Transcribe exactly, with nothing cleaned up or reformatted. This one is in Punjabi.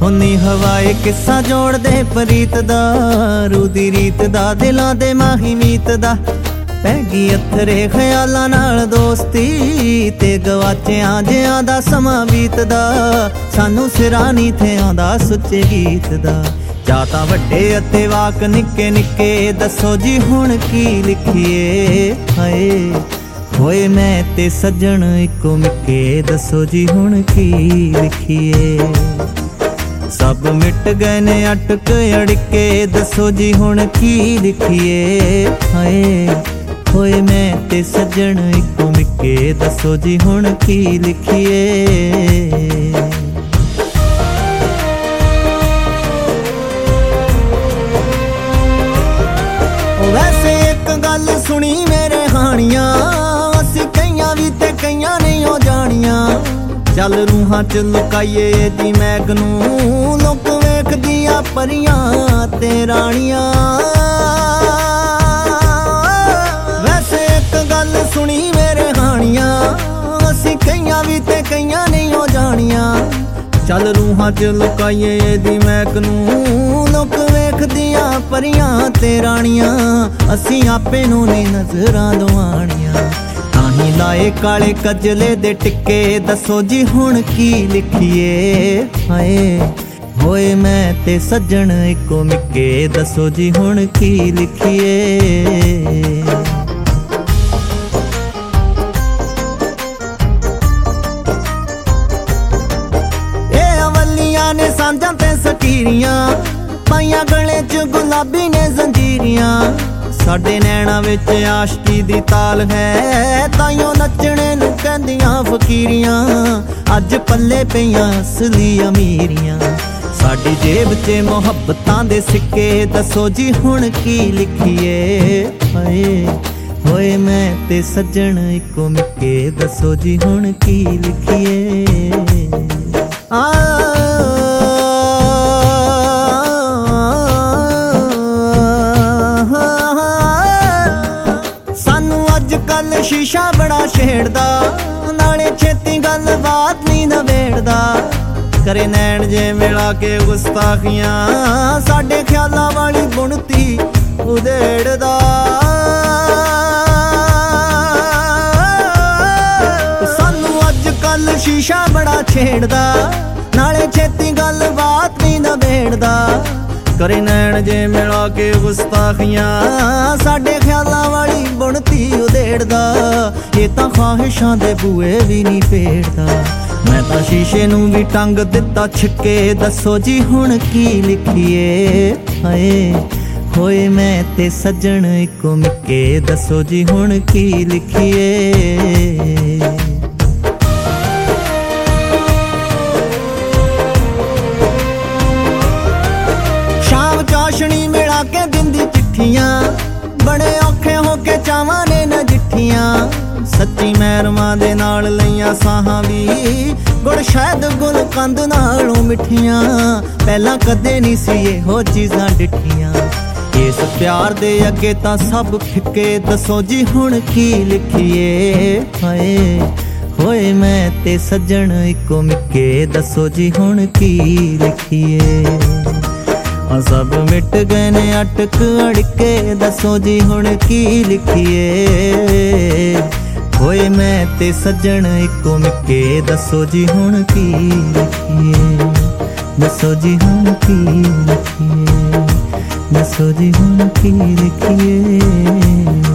ਹੁੰਨੀ ਹਵਾਏ ਕਿੱਸਾ ਜੋੜਦੇ ਪ੍ਰੀਤ ਦਾ, ਰੂ ਦੀ ਰੀਤ ਦਾ, ਦਿਲਾਂ ਦੇ ਮਾਹੀ ਮੀਤ ਦਾ। ਪੈ ਗਈ ਅਥਰੇ ਖਿਆਲਾਂ ਨਾਲ ਦੋਸਤੀ, ਤੇ ਗਵਾਚਿਆਂ ਜਿਆਂ ਦਾ ਸਮਾਂ ਬੀਤਦਾ। ਸਾਨੂੰ ਸਿਰਾਂ ਨੀ ਥੇ ਆਉਂਦਾ ਸੁੱਚੇ ਗੀਤ ਦਾ। ਜਾਂ ਤਾਂ ਵੱਡੇ ਅਤੇ ਵਾਕ ਨਿੱਕੇ ਨਿੱਕੇ, ਦੱਸੋ ਜੀ ਹੁਣ ਕੀ ਲਿਖੀਏ। ਹਾਏ ਹੋਏ ਮੈਂ ਤੇ ਸੱਜਣ ਇੱਕੋ ਮਿੱਕੇ, ਦੱਸੋ ਜੀ ਹੁਣ ਕੀ ਲਿਖੀਏ। ਸਭ ਮਿਟ ਗਏ ਨੇ ਅਟਕ ਅੜਕੇ, ਦੱਸੋ ਜੀ ਹੁਣ ਕੀ ਲਿਖੀਏ। ਹਾਏ ਹੋਏ ਮੈਂ ਤੇ ਸੱਜਣ ਇੱਕੋ ਮਿੱਕੇ, ਦੱਸੋ ਜੀ ਹੁਣ ਕੀ ਲਿਖੀਏ। ਵੈਸੇ ਇੱਕ ਗੱਲ ਸੁਣੀ ਮੇਰੇ ਹਾਣੀਆਂ, ਅਸੀਂ ਕਈਆਂ ਵੀ ਤੇ ਕਈਆਂ ਨਹੀਂ ਉਹ ਜਾਣੀਆਂ। ਚੱਲ ਰੂਹਾਂ ਚ ਲੁਕਾਈਏ ਦੀ ਮੈਗ ਨੂੰ, ਲੋਕ ਵੇਖਦੀਆਂ ਪਰੀਆਂ ਤੇ ਰਾਣੀਆਂ। ਵੈਸੇ ਇੱਕ ਗੱਲ ਸੁਣੀ ਮੇਰੇ ਹਾਣੀਆਂ, ਅਸੀਂ ਕਈਆਂ ਵੀ ਤੇ ਕਈਆਂ ਨਹੀਂ ਉਹ ਜਾਣੀਆਂ। ਚੱਲ ਰੂਹਾਂ ਚ ਲੁਕਾਈਏ ਦੀ ਮੈਗ ਨੂੰ, ਲੋਕ ਵੇਖਦੀਆਂ ਪਰੀਆਂ ਤੇ ਰਾਣੀਆਂ। ਅਸੀਂ ਆਪੇ ਨੂੰ ਨੀ ਨਜ਼ਰਾਂ ਦਵਾਣੀਆਂ, ਤਾਹੀਂ ਲਾਏ ਕਾਲੇ ਕਜਲੇ ਦੇ ਟਿੱਕੇ, ਦੱਸੋ ਜੀ ਹੁਣ ਕੀ ਲਿਖੀਏ। ਹਾਏ ਹੋਏ ਮੈਂ ਤੇ ਸੱਜਣ ਇੱਕੋ ਮਿੱਕੇ, ਦੱਸੋ ਜੀ ਹੁਣ ਕੀ ਲਿਖੀਏ। ਇਹ ਅਵਲੀਆਂ ਨੇ ਸਾਂਝਾਂ ਤੇ ਸਕੀਰੀਆਂ, ਪਾਈਆਂ ਗਲੇ ਚ ਗੁਲਾਬੀ ਨੇ ਜ਼ੰਜੀਰੀਆਂ। ਸਾਡੇ ਨੈਣਾ ਵਿੱਚ ਆਸ਼ਕੀ ਦੀ ਤਾਲ ਹੈ, ਤਾਈਓ ਨੱਚਣੇ ਨੂੰ ਕਹਿੰਦੀਆਂ ਫਕੀਰੀਆਂ। ਅੱਜ ਪੱਲੇ ਪਈਆਂ ਅਸਲੀ ਅਮੀਰੀਆਂ, ਸਾਡੀ ਜੇਬ 'ਚ ਮੁਹੱਬਤਾਂ ਦੇ ਸਿੱਕੇ, ਦੱਸੋ ਜੀ ਹੁਣ ਕੀ ਲਿਖੀਏ। ਹਾਏ ਹੋਏ ਮੈਂ ਤੇ ਸੱਜਣ ਇੱਕੋ ਮਿੱਕੇ, ਦੱਸੋ ਜੀ ਹੁਣ ਕੀ ਲਿਖੀਏ। ਆ ਕੱਲ ਸ਼ੀਸ਼ਾ ਬੜਾ ਛੇੜਦਾ, ਨਾਲੇ ਛੇਤੀ ਗੱਲ ਬਾਤ ਨੀ ਨਵੇੜਦਾ। ਕਰੇ ਨੈਣ ਜੇ ਮਿਲਾ ਕੇ ਗੁਸਤਾਖੀਆਂ, ਸਾਡੇ ਖਿਆਲਾਂ ਵਾਲੀ ਬੁਣਤੀ ਉਧੇੜਦਾ। ਸਾਨੂੰ ਅੱਜ ਕੱਲ ਸ਼ੀਸ਼ਾ ਬੜਾ ਛੇੜਦਾ, ਨਾਲੇ ਛੇਤੀ ਗੱਲ ਬਾਤ ਨੀ ਨਵੇੜਦਾ। ਕਰੇ ਨੈਣ ਜੇ ਮਿਲਾ ਕੇ ਗੁਸਤਾਖੀਆਂ, ਸਾਡੇ ਖਿਆਲਾਂ ਵਾਲੀ ਬੁਣਤੀ ਉਧੇੜਦਾ। ਇਹ ਤਾਂ ਖਾਹਿਸ਼ਾਂ ਦੇ ਬੂਏ ਵੀ ਨਹੀਂ ਪੇੜਦਾ। ਮੈਂ ਤਾਂ ਸ਼ੀਸ਼ੇ ਨੂੰ ਵੀ ਟੰਗ ਦਿੱਤਾ ਛਿੱਕੇ, ਦੱਸੋ ਜੀ ਹੁਣ ਕੀ ਲਿਖੀਏ। ਹਾਏ ਹੋਏ ਮੈਂ ਤੇ ਸੱਜਣ ਇੱਕੋ ਮਿੱਕੇ, ਦੱਸੋ ਜੀ ਹੁਣ ਕੀ ਲਿਖੀਏ। ਚਾਸ਼ਣੀ ਮਿਲਾ ਕੇ ਦਿੰਦੀ ਚਿੱਠੀਆਂ, ਬੜੇ ਔਖੇ ਹੋ ਕੇ ਚਾਵਾਂ ਨੇ ਨਜਿੱਠੀਆਂ। ਸੱਚੀ ਮਹਿਰਮਾਂ ਦੇ ਨਾਲ ਲਈਆਂ ਸਾਹਾਂ ਵੀ, ਗੁੜ ਸ਼ਾਇਦ ਗੁਲ ਕੰਦ ਨਾਲੋਂ ਮਿੱਠੀਆਂ। ਪਹਿਲਾਂ ਕਦੇ ਨਹੀਂ ਸੀ ਇਹੋ ਚੀਜ਼ਾਂ ਡਿੱਠੀਆਂ, ਇਸ ਪਿਆਰ ਦੇ ਅੱਗੇ ਤਾਂ ਸਭ ਫਿੱਕੇ, ਦੱਸੋ ਜੀ ਹੁਣ ਕੀ ਲਿਖੀਏ। ਹਾਏ ਹੋਏ ਮੈਂ ਤੇ ਸੱਜਣ ਇੱਕੋ ਮਿੱਕੇ, ਦੱਸੋ ਜੀ ਹੁਣ ਕੀ ਲਿਖੀਏ। ਸਭ ਮਿਟ ਗਏ ਨੇ ਅਟਕ ਅੜਕੇ, ਦੱਸੋ ਜੀ ਹੁਣ ਕੀ ਲਿਖੀਏ। ਹੋਏ ਮੈਂ ਤੇ ਸੱਜਣ ਇੱਕੋ ਮਿੱਕੇ, ਦੱਸੋ ਜੀ ਹੁਣ ਕੀ ਲਿਖੀਏ। ਦੱਸੋ ਜੀ ਹੁਣ ਕੀ ਲਿਖੀਏ, ਦੱਸੋ ਜੀ ਹੁਣ ਕੀ ਲਿਖੀਏ।